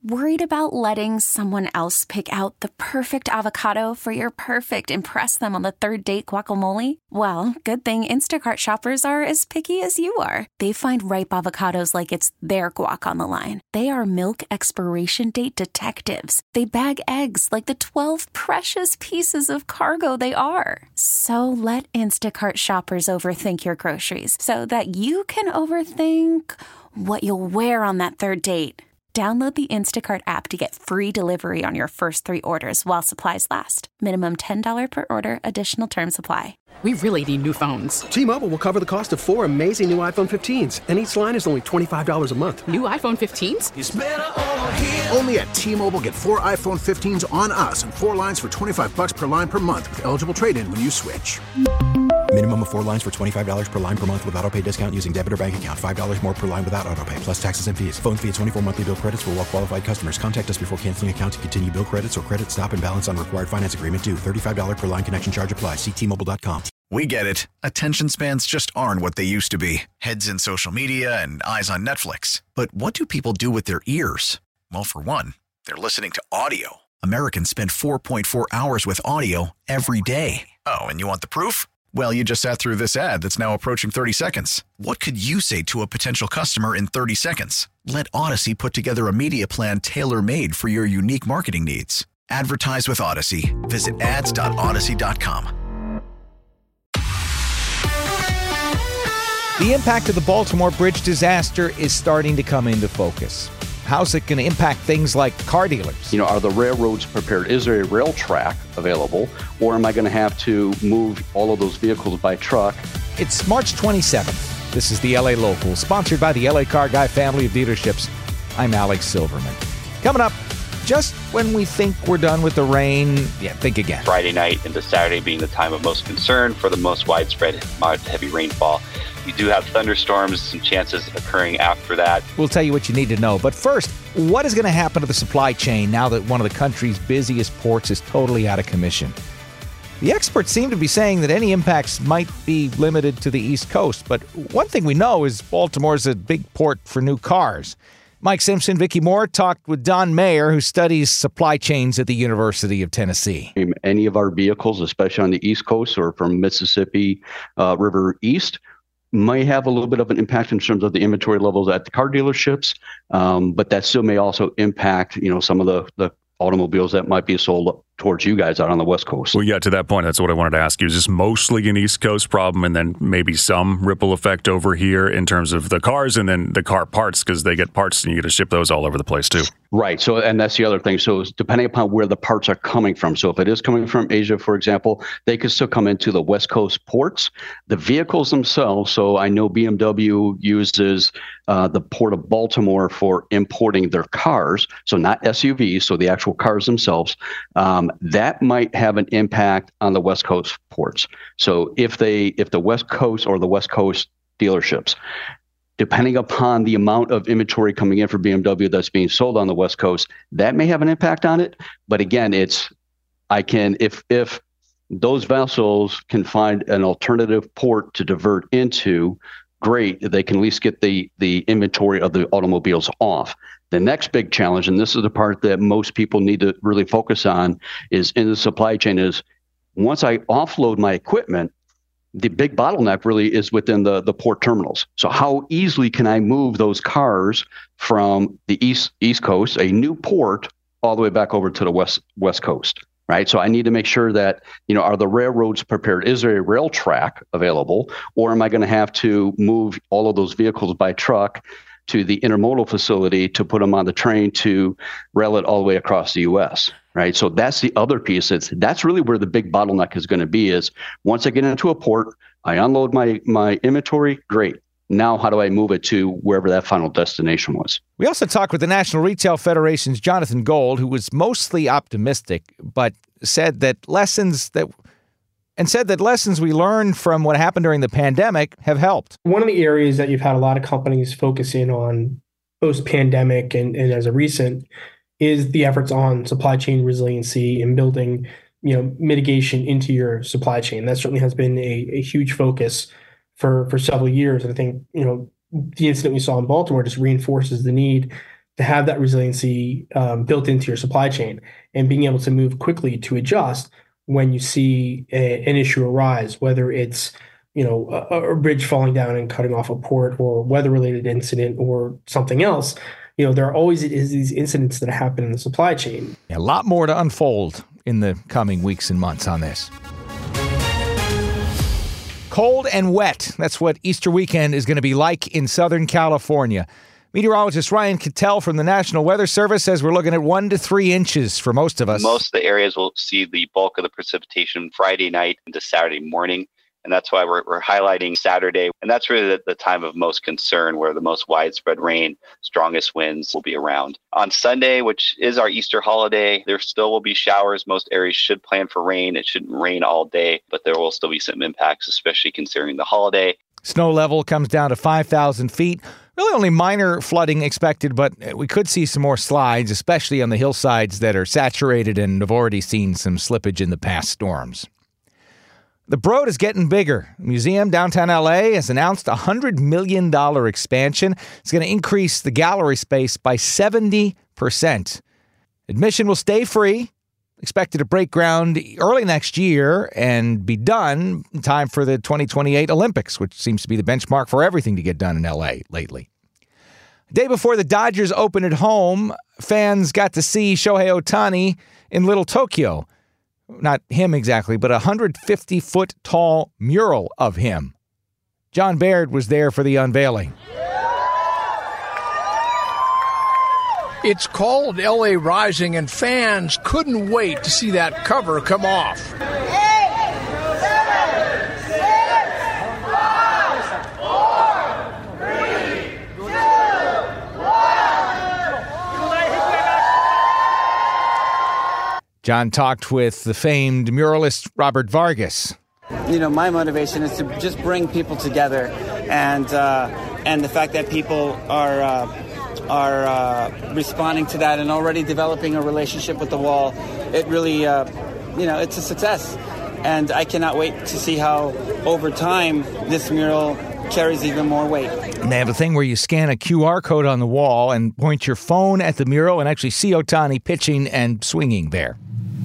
Worried about letting someone else pick out the perfect avocado for your perfect impress them on the third date guacamole? Well, good thing Instacart shoppers are as picky as you are. They find ripe avocados like it's their guac on the line. They are milk expiration date detectives. They bag eggs like the 12 precious pieces of cargo they are. So let Instacart shoppers overthink your groceries so that you can overthink what you'll wear on that third date. Download the Instacart app to get free delivery on your first 3 orders while supplies last. Minimum $10 per order. Additional terms apply. We really need new phones. T-Mobile will cover the cost of 4 amazing new iPhone 15s, and each line is only $25 a month. New iPhone 15s? It's better over here. Only at T-Mobile, get 4 iPhone 15s on us and 4 lines for $25 per line per month with eligible trade-in when you switch. Minimum of 4 lines for $25 per line per month with autopay discount using debit or bank account. $5 more per line without autopay, plus taxes and fees. Phone fee at 24 monthly bill credits for well-qualified customers. Contact us before canceling account to continue bill credits or credit stop and balance on required finance agreement due. $35 per line connection charge applies. See T-Mobile.com. We get it. Attention spans just aren't what they used to be. Heads in social media and eyes on Netflix. But what do people do with their ears? Well, for one, they're listening to audio. Americans spend 4.4 hours with audio every day. Oh, and you want the proof? Well, you just sat through this ad that's now approaching 30 seconds. What could you say to a potential customer in 30 seconds? Let Odyssey put together a media plan tailor-made for your unique marketing needs. Advertise with Odyssey. Visit ads.odyssey.com. The impact of the Baltimore Bridge disaster is starting to come into focus. How's it going to impact things like car dealers? Are the railroads prepared? Is there a rail track available? Or am I going to have to move all of those vehicles by truck? It's March 27th. This is the LA Local, sponsored by the LA Car Guy family of dealerships. I'm Alex Silverman. Coming up, just when we think we're done with the rain, think again. Friday night into Saturday being the time of most concern for the most widespread heavy rainfall. You do have thunderstorms and chances occurring after that. We'll tell you what you need to know. But first, what is going to happen to the supply chain now that one of the country's busiest ports is totally out of commission? The experts seem to be saying that any impacts might be limited to the East Coast. But one thing we know is Baltimore's a big port for new cars. Mike Simpson, Vicki Moore talked with Don Mayer, who studies supply chains at the University of Tennessee. Any of our vehicles, especially on the East Coast or from Mississippi River East, may have a little bit of an impact in terms of the inventory levels at the car dealerships, but that still may also impact, some of the automobiles that might be sold towards you guys out on the West Coast. Well, yeah, to that point, that's what I wanted to ask you. Is this mostly an East Coast problem and then maybe some ripple effect over here in terms of the cars and then the car parts, because they get parts and you get to ship those all over the place too? Right. So, and that's the other thing. So depending upon where the parts are coming from. So if it is coming from Asia, for example, they could still come into the West Coast ports. The vehicles themselves. So I know BMW uses the Port of Baltimore for importing their cars. So not SUVs. So the actual cars themselves. That might have an impact on the West Coast ports. So if the West Coast or the West Coast dealerships, depending upon the amount of inventory coming in for BMW that's being sold on the West Coast, that may have an impact on it. But again, if those vessels can find an alternative port to divert into, great, they can at least get the inventory of the automobiles off. The next big challenge, and this is the part that most people need to really focus on, is in the supply chain, is once I offload my equipment, the big bottleneck really is within the port terminals. So how easily can I move those cars from the East Coast, a new port, all the way back over to the West Coast, right? So I need to make sure that, are the railroads prepared? Is there a rail track available? Or am I going to have to move all of those vehicles by truck to the intermodal facility to put them on the train to rail it all the way across the U.S., right? So that's the other piece. That's really where the big bottleneck is going to be, is once I get into a port, I unload my inventory, great. Now, how do I move it to wherever that final destination was? We also talked with the National Retail Federation's Jonathan Gold, who was mostly optimistic, but said that lessons we learned from what happened during the pandemic have helped. One of the areas that you've had a lot of companies focus in on post-pandemic and as a recent is the efforts on supply chain resiliency and building, mitigation into your supply chain. That certainly has been a huge focus for several years. And I think, the incident we saw in Baltimore just reinforces the need to have that resiliency built into your supply chain and being able to move quickly to adjust when you see an issue arise, whether it's a bridge falling down and cutting off a port, or weather-related incident, or something else. There always is these incidents that happen in the supply chain. A lot more to unfold in the coming weeks and months on this. Cold and wet. That's what Easter weekend is going to be like in Southern California. Meteorologist Ryan Cattell from the National Weather Service says we're looking at 1 to 3 inches for most of us. Most of the areas will see the bulk of the precipitation Friday night into Saturday morning. And that's why we're highlighting Saturday. And that's really the time of most concern, where the most widespread rain, strongest winds will be around. On Sunday, which is our Easter holiday, there still will be showers. Most areas should plan for rain. It shouldn't rain all day, but there will still be some impacts, especially considering the holiday. Snow level comes down to 5,000 feet. Really only minor flooding expected, but we could see some more slides, especially on the hillsides that are saturated and have already seen some slippage in the past storms. The Broad is getting bigger. The museum downtown LA has announced a $100 million expansion. It's going to increase the gallery space by 70%. Admission will stay free. Expected to break ground early next year and be done in time for the 2028 Olympics, which seems to be the benchmark for everything to get done in LA lately. The day before the Dodgers opened at home, fans got to see Shohei Ohtani in Little Tokyo. Not him exactly, but a 150-foot tall mural of him. John Baird was there for the unveiling. It's called LA Rising, and fans couldn't wait to see that cover come off. 8, 7, 6, 5, 4, 3, 2, 1. John talked with the famed muralist Robert Vargas. My motivation is to just bring people together, and the fact that people are responding to that and already developing a relationship with the wall, it really, it's a success. And I cannot wait to see how, over time, this mural carries even more weight. And they have a thing where you scan a QR code on the wall and point your phone at the mural and actually see Ohtani pitching and swinging there.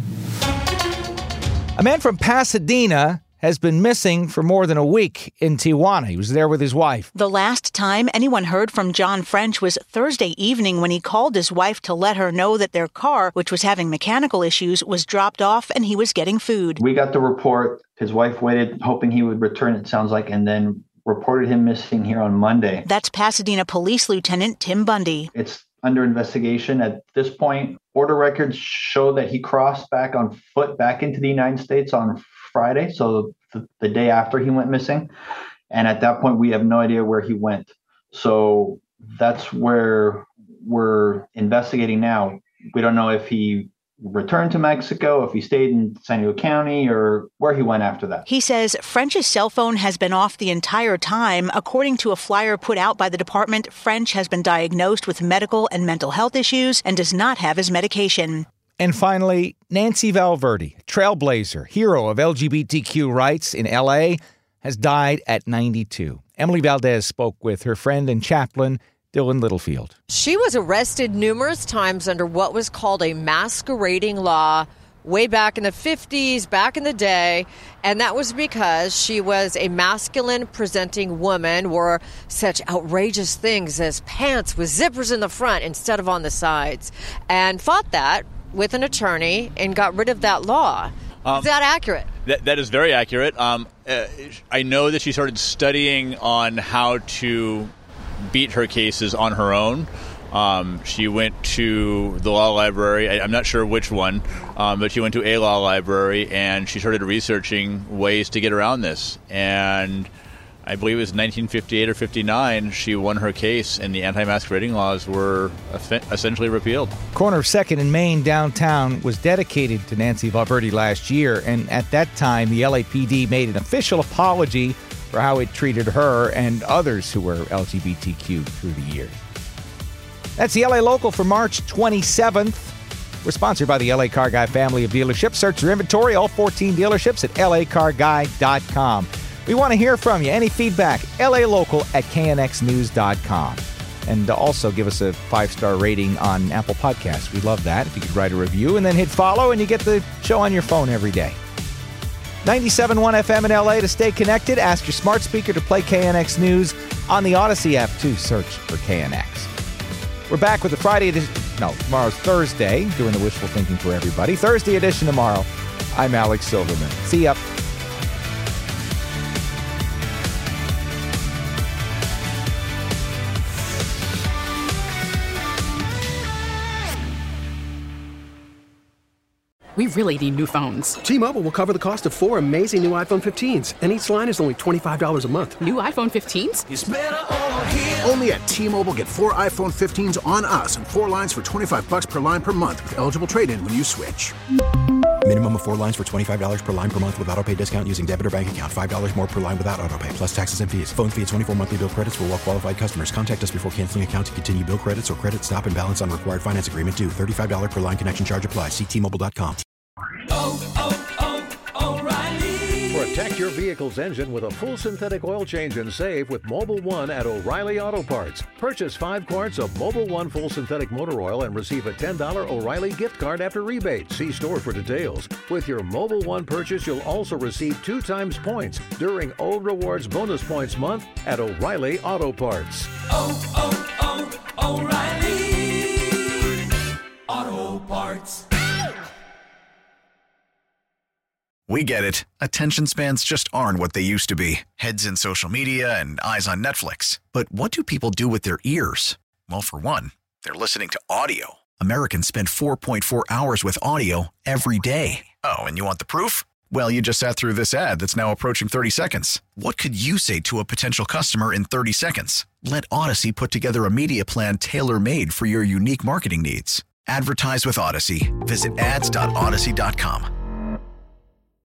A man from Pasadena has been missing for more than a week in Tijuana. He was there with his wife. The last time anyone heard from John French was Thursday evening when he called his wife to let her know that their car, which was having mechanical issues, was dropped off and he was getting food. We got the report. His wife waited, hoping he would return, it sounds like, and then reported him missing here on Monday. That's Pasadena Police Lieutenant Tim Bundy. It's under investigation at this point. Order records show that he crossed back on foot back into the United States on Friday, so the day after he went missing. And at that point, we have no idea where he went. So that's where we're investigating now. We don't know if he returned to Mexico, if he stayed in San Diego County, or where he went after that. He says French's cell phone has been off the entire time. According to a flyer put out by the department, French has been diagnosed with medical and mental health issues and does not have his medication. And finally, Nancy Valverde, trailblazer, hero of LGBTQ rights in L.A., has died at 92. Emily Valdez spoke with her friend and chaplain, Dylan Littlefield. She was arrested numerous times under what was called a masquerading law way back in the 50s, back in the day, and that was because she was a masculine-presenting woman, wore such outrageous things as pants with zippers in the front instead of on the sides, and fought that with an attorney and got rid of that law. Is that accurate? That is very accurate. I know that she started studying on how to beat her cases on her own. She went to the law library. I'm not sure which one, but she went to a law library and she started researching ways to get around this. And I believe it was 1958 or 59, she won her case and the anti-masquerading laws were essentially repealed. Corner of 2nd and Main downtown was dedicated to Nancy Valverde last year, and at that time the LAPD made an official apology for how it treated her and others who were LGBTQ through the years. That's the LA Local for March 27th. We're sponsored by the LA Car Guy family of dealerships. Search their inventory, all 14 dealerships at lacarguy.com. We want to hear from you. Any feedback, LALocal@knxnews.com. And also give us a 5-star rating on Apple Podcasts. We love that. If you could write a review and then hit follow, and you get the show on your phone every day. 97.1 FM in LA to stay connected. Ask your smart speaker to play KNX News on the Odyssey app, too. Search for KNX. We're back with the Friday edition. No, tomorrow's Thursday, doing the wishful thinking for everybody. Thursday edition tomorrow. I'm Alex Silverman. See ya. We really need new phones. T-Mobile will cover the cost of 4 amazing new iPhone 15s, and each line is only $25 a month. New iPhone 15s? It's better over here. Only at T-Mobile, get 4 iPhone 15s on us and 4 lines for $25 per line per month with eligible trade-in when you switch. Minimum of 4 lines for $25 per line per month with autopay discount using debit or bank account. $5 more per line without autopay, plus taxes and fees. Phone fee at 24 monthly bill credits for well-qualified customers. Contact us before canceling account to continue bill credits or credit stop and balance on required finance agreement due. $35 per line connection charge applies. See T-Mobile.com. O'Reilly. Protect your vehicle's engine with a full synthetic oil change and save with Mobil 1 at O'Reilly Auto Parts. Purchase 5 quarts of Mobil 1 full synthetic motor oil and receive a $10 O'Reilly gift card after rebate. See store for details. With your Mobil 1 purchase, you'll also receive 2 times points during O Rewards Bonus Points Month at O'Reilly Auto Parts. O'Reilly Auto Parts. We get it. Attention spans just aren't what they used to be. Heads in social media and eyes on Netflix. But what do people do with their ears? Well, for one, they're listening to audio. Americans spend 4.4 hours with audio every day. Oh, and you want the proof? Well, you just sat through this ad that's now approaching 30 seconds. What could you say to a potential customer in 30 seconds? Let Odyssey put together a media plan tailor-made for your unique marketing needs. Advertise with Odyssey. Visit ads.odyssey.com.